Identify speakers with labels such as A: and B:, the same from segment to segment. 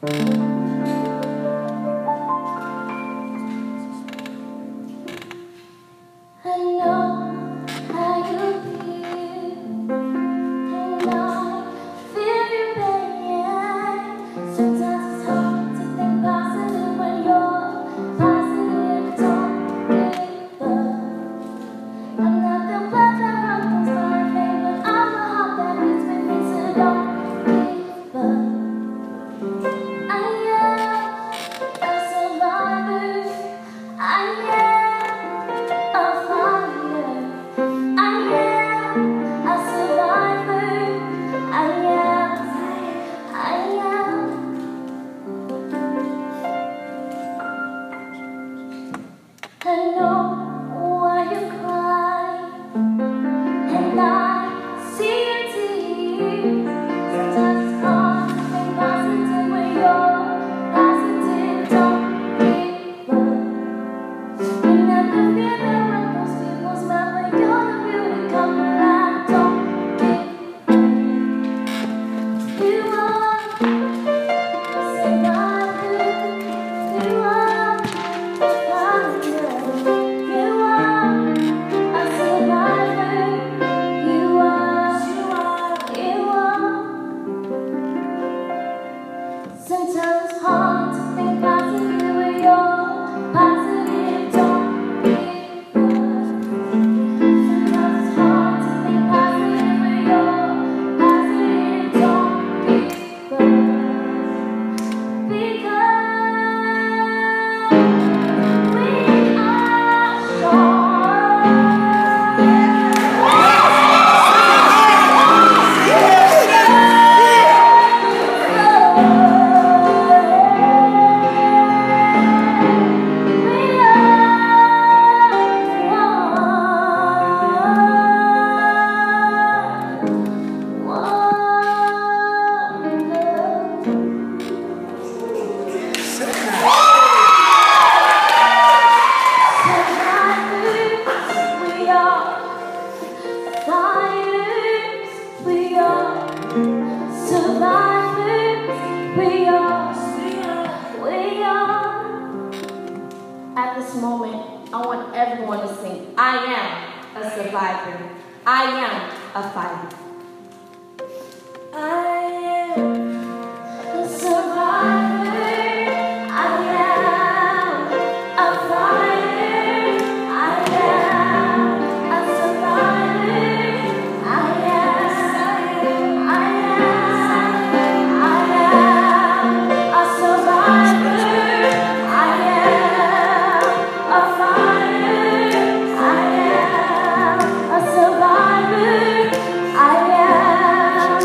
A: I know how you feel, and I feel your pain. Sometimes it's hard to think positive when you're positive. Don't give up. I'm not the blood that runs through my veins, but I'm the heart that beats with me. So don't give up. I am a survivor. I am a fighter. I am a survivor. I am. I know why you cry, and I see your tears. Sometimes it's hard to think positive when you're positive. Don't give up. You never feel the when those people smile, but you're the beauty come alive. Don't give up. You are a survivor. You are a fighter. You are a survivor. You are. Sometimes it's hard to think positive when you're positive. Don't give up. Sometimes it's hard to think positive when you're positive. Don't give up. Because we are strong. Survivors, we are. At this moment, I want everyone to sing, I am a survivor. I am a fighter. I am a survivor. I am a fighter. I am a survivor. I am a survivor. I am a fighter. I am a survivor. I am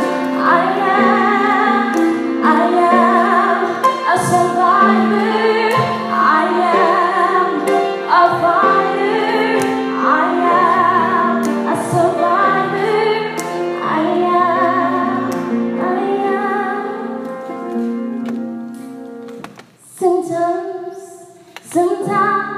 A: a survivor. I am a fighter. I am a survivor. Sometimes